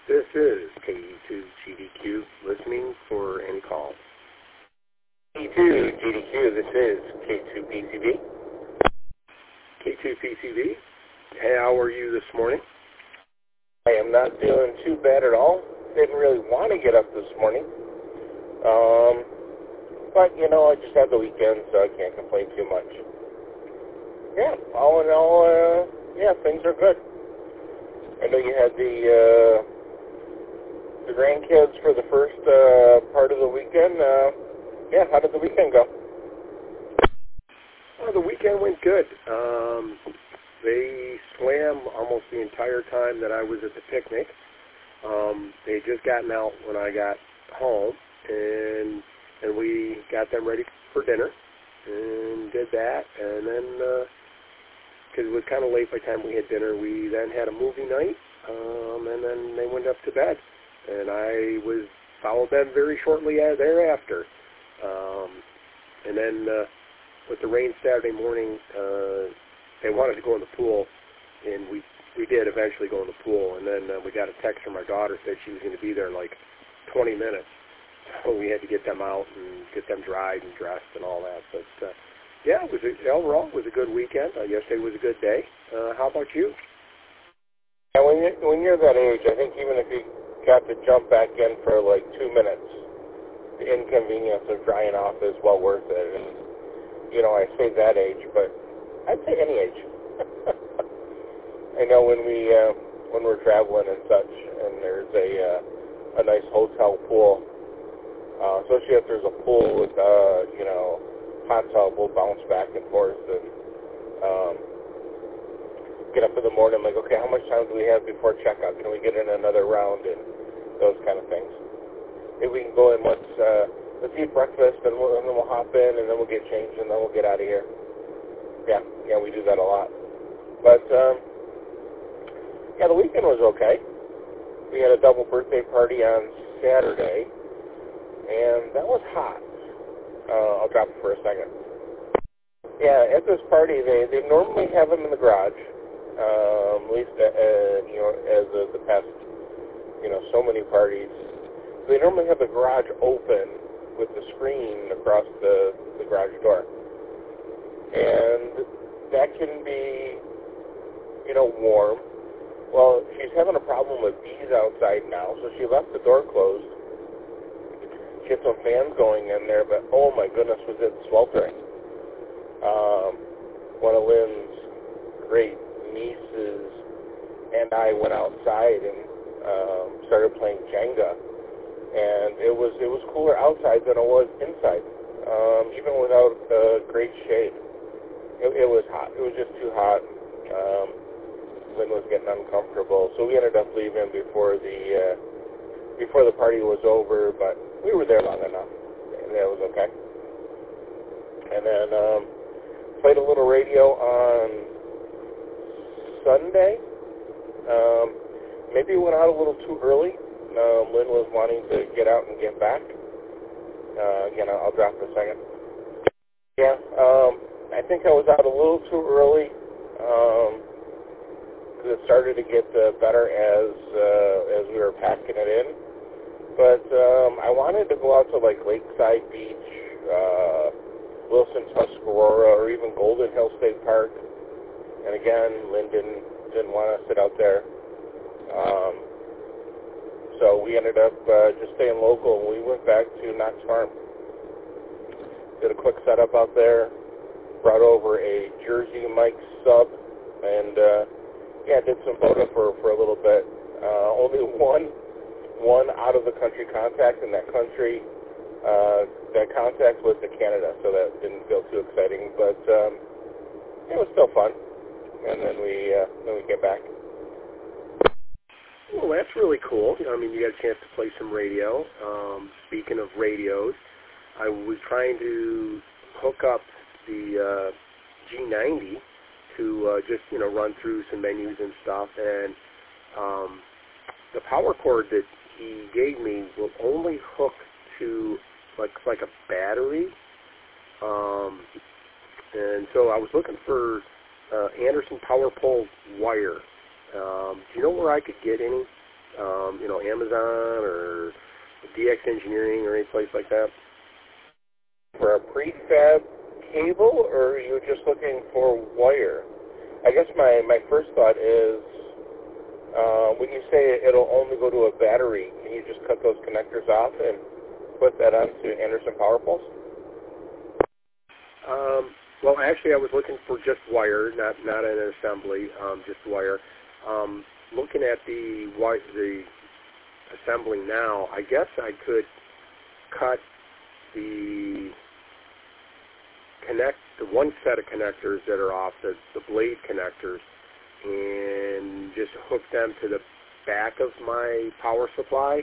This is KE2GDQ, listening for any calls. KE2GDQ, this is K2PCB. K2PCB, hey, how are you this morning? I am not feeling too bad at all. Didn't really want to get up this morning. But, you know, I just had the weekend, so I can't complain too much. Yeah, all in all, things are good. I know you had the grandkids for the first part of the weekend. How did the weekend go? Well, the weekend went good. They swam almost the entire time that I was at the picnic. They had just gotten out when I got home, and we got them ready for dinner and did that. And then, because it was kind of late by the time we had dinner, we then had a movie night, and then they went up to bed. And I followed them very shortly thereafter. And then with the rain Saturday morning, they wanted to go in the pool, and we did eventually go in the pool. And then we got a text from my daughter, said she was going to be there in like 20 minutes. So we had to get them out and get them dried and dressed and all that. But overall it was a good weekend. Yesterday was a good day. How about you? Yeah, when you're that age, I think even if you got to jump back in for like 2 minutes, the inconvenience of drying off is well worth it. And, you know, I say that age, but I'd say any age. I know when we're traveling and such, and there's a nice hotel pool, especially if there's a pool with, hot tub, we'll bounce back and forth and get up in the morning, like, okay, how much time do we have before checkout? Can we get in another round? And those kind of things. If we can go in, let's eat breakfast, and then we'll hop in, and then we'll get changed, and then we'll get out of here. Yeah, we do that a lot. But, the weekend was okay. We had a double birthday party on Saturday, and that was hot. I'll drop it for a second. Yeah, at this party, they normally have them in the garage, at least, as of the past, so many parties. They normally have the garage open with the screen across the garage door. And that can be, warm. Well, she's having a problem with bees outside now, so she left the door closed. She had some fans going in there, but oh my goodness, was it sweltering. One of Lynn's great nieces and I went outside and started playing Jenga, and it was cooler outside than it was inside, even without great shade. It was hot. It was just too hot. Lynn was getting uncomfortable, so we ended up leaving before the party was over, but we were there long enough. That was okay. And then played a little radio on Sunday. Maybe went out a little too early. Lynn was wanting to get out and get back. Again, I'll drop for a second. Yeah, I think I was out a little too early. It started to get better as we were packing it in. But I wanted to go out to like Lakeside Beach, Wilson, Tuscarora, or even Golden Hill State Park. And again, Lynn didn't want to sit out there. So we ended up just staying local, and we went back to Knox Farm. Did a quick setup out there, brought over a Jersey Mike sub, and did some photo for a little bit. Only one out of the country contact, and that contact was to Canada, so that didn't feel too exciting, but it was still fun. And then we get back. Well, that's really cool. I mean, you got a chance to play some radio. Speaking of radios, I was trying to hook up the G90 to just, run through some menus and stuff, and the power cord that he gave me will only hook to like a battery, and so I was looking for Anderson power pole wire. Do you know where I could get any? Amazon or DX Engineering or any place like that? For a prefab cable, or are you just looking for wire? I guess my first thought is, when you say it'll only go to a battery, can you just cut those connectors off and put that onto Anderson power poles? Well, actually, I was looking for just wire, not an assembly, just wire. Looking at the assembling now, I guess I could cut the one set of connectors that are off, the blade connectors, and just hook them to the back of my power supply.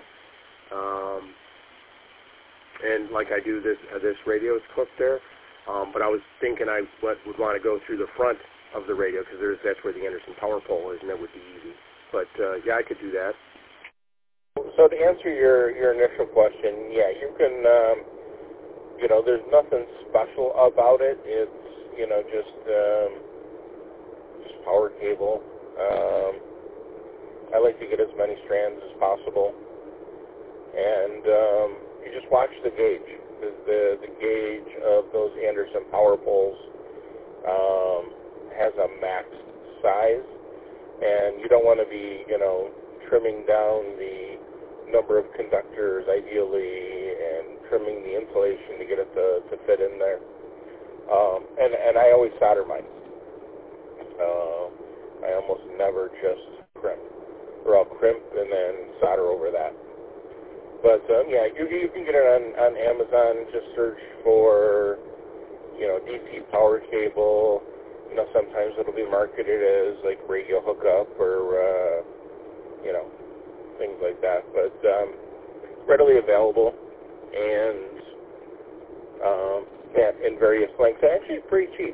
And like I do this radio is hooked there. But I was thinking I would want to go through the front of the radio because that's where the Anderson power pole is, and that would be easy. But yeah, I could do that. So to answer your initial question, yeah, you can. There's nothing special about it. It's just power cable. I like to get as many strands as possible, and you just watch the gauge. The gauge of those Anderson power poles has a max size, and you don't want to be, trimming down the number of conductors ideally and trimming the insulation to get it to fit in there. And I always solder mine. I almost never just crimp, or I'll crimp and then solder over that. But yeah, you can get it on Amazon. Just search for, DC power cable. Sometimes it'll be marketed as like radio hookup or things like that. But readily available and in various lengths. Actually, pretty cheap.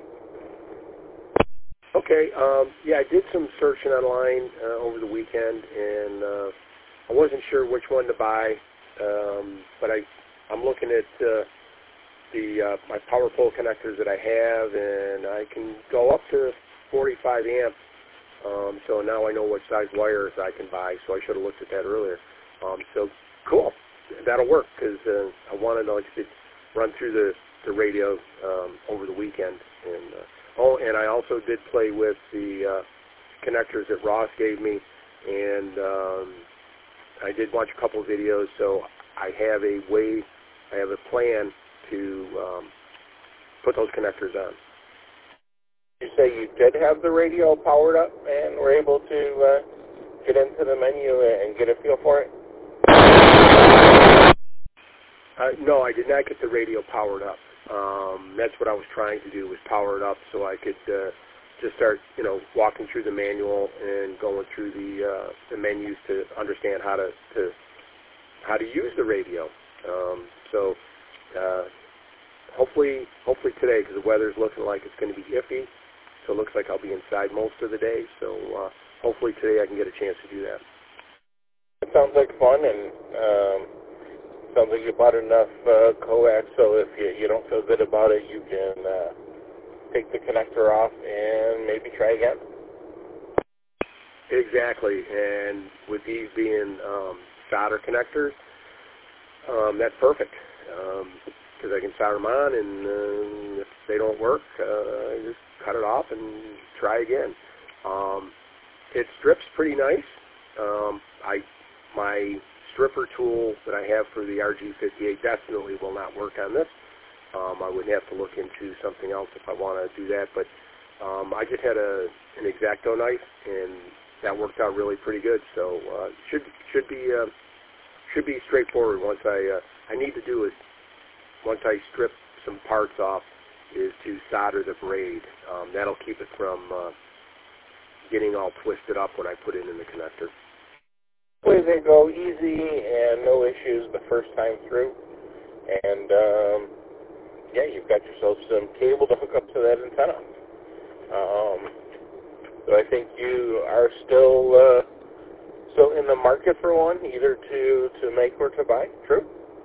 Okay. Yeah, I did some searching online over the weekend, and I wasn't sure which one to buy. But I'm looking at my power pole connectors that I have, and I can go up to 45 amps. So now I know what size wires I can buy. So I should have looked at that earlier. So cool, that'll work because I wanted to run through the radio over the weekend. And and I also did play with the connectors that Ross gave me, and I did watch a couple of videos, so I have a plan to put those connectors on. You say you did have the radio powered up and were able to get into the menu and get a feel for it? No, I did not get the radio powered up. That's what I was trying to do, was power it up so I could just start, walking through the manual and going through the menus to understand how to use the radio. So hopefully today, because the weather's looking like it's going to be iffy, so it looks like I'll be inside most of the day. So hopefully today I can get a chance to do that. It sounds like fun, and sounds like you bought enough coax, so if you don't feel good about it, you can take the connector off and maybe try again. Exactly, and with these being solder connectors, that's perfect, because I can solder them on, and if they don't work, I just cut it off and try again. It strips pretty nice. My stripper tool that I have for the RG58 definitely will not work on this. I would have to look into something else if I want to do that, but I just had an X-Acto knife, and that worked out really pretty good. So should be straightforward. Once I need to do is, once I strip some parts off, is to solder the braid. That'll keep it from getting all twisted up when I put it in the connector. Way they go easy and no issues the first time through, and yeah, you've got yourself some cable to hook up to that antenna. So I think you are still in the market for one, either to make or to buy. True?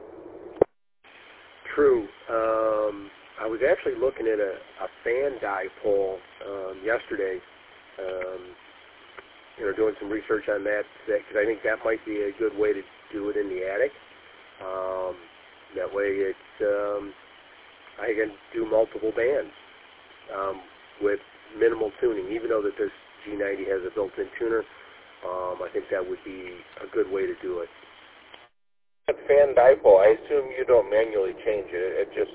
True. I was actually looking at a fan dipole yesterday, doing some research on that, because I think that might be a good way to do it in the attic. That way I can do multiple bands with minimal tuning. Even though that this G90 has a built-in tuner, I think that would be a good way to do it. That fan dipole, I assume you don't manually change it. It just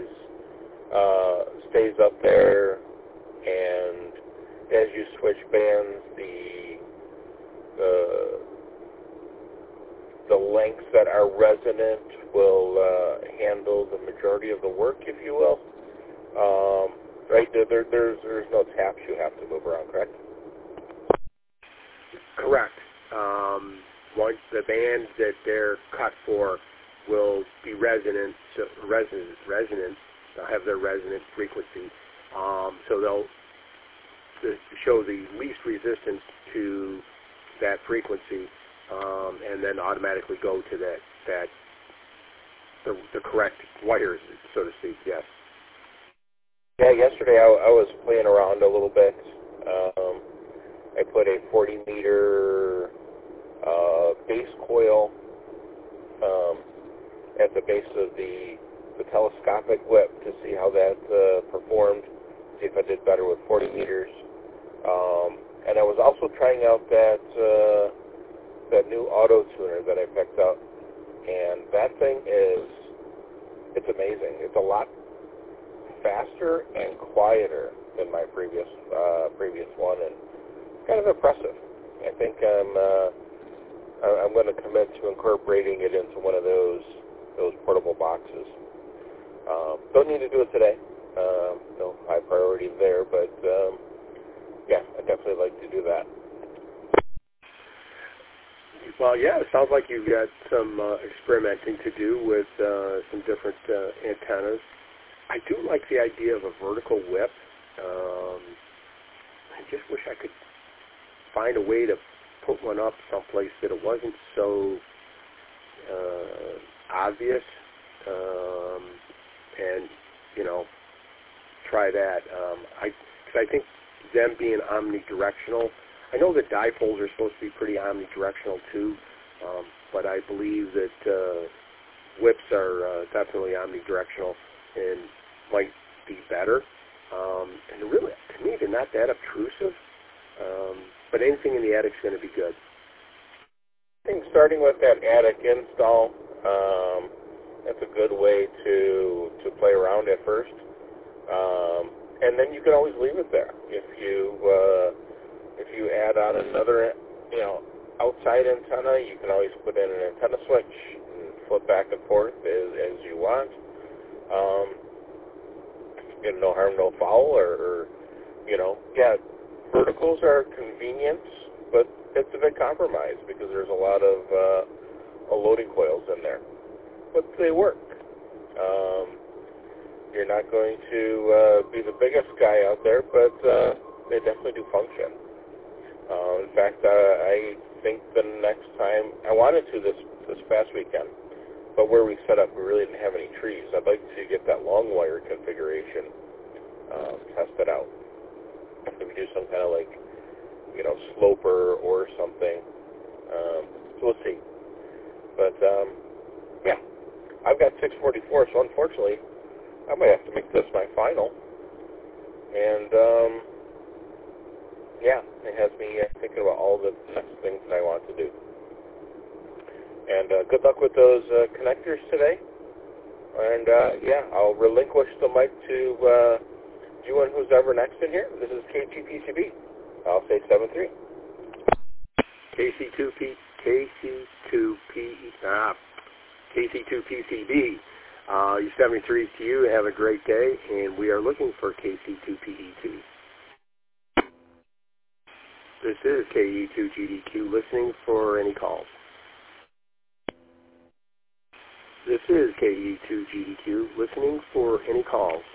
stays up there, and as you switch bands, the lengths that are resonant will handle the majority of the work, if you will. Right? There's no taps you have to move around, correct? Correct. Once the bands that they're cut for will be resonant. They'll have their resonant frequency. So they'll show the least resistance to that frequency, and then automatically go to the correct wires, so to speak. Yes. Yeah. Yesterday I was playing around a little bit. I put a 40-meter base coil at the base of the telescopic whip to see how that performed, see if I did better with 40 meters. And I was also trying out that new auto tuner that I picked up, and that thing it's amazing. It's a lot faster and quieter than my previous one, and kind of impressive. I think I'm going to commit to incorporating it into one of those portable boxes. Don't need to do it today. No high priority there, but yeah, I'd definitely like to do that. Well, yeah, it sounds like you've got some experimenting to do with some different antennas. I do like the idea of a vertical whip. I just wish I could find a way to put one up someplace that it wasn't so obvious, and try that. Because I think them being omnidirectional, I know that dipoles are supposed to be pretty omnidirectional too, but I believe that whips are definitely omnidirectional and might be better. And really, to me, they're not that obtrusive. But anything in the attic is going to be good. I think starting with that attic install, that's a good way to play around at first. And then you can always leave it there. If you add on another, outside antenna, you can always put in an antenna switch and flip back and forth as you want. No harm, no foul, or verticals are convenient, but it's a big compromise because there's a lot of loading coils in there. But they work. You're not going to be the biggest guy out there, but they definitely do function. In fact, I think the next time, I wanted to this past weekend, but where we set up, we really didn't have any trees. I'd like to get that long wire configuration tested out. Maybe do some kind of sloper or something. So we'll see. But yeah, I've got 644, so unfortunately, I might have to make this my final. And yeah, it has me thinking about all the next things that I want to do. And good luck with those connectors today. And yeah, I'll relinquish the mic to you and who's ever next in here. This is KTPCB. I'll say 7-3. KC2PCB. You 73 to you. Have a great day, and we are looking for KC2PE2. This is KE2GDQ, listening for any calls. This is KE2GDQ, listening for any calls.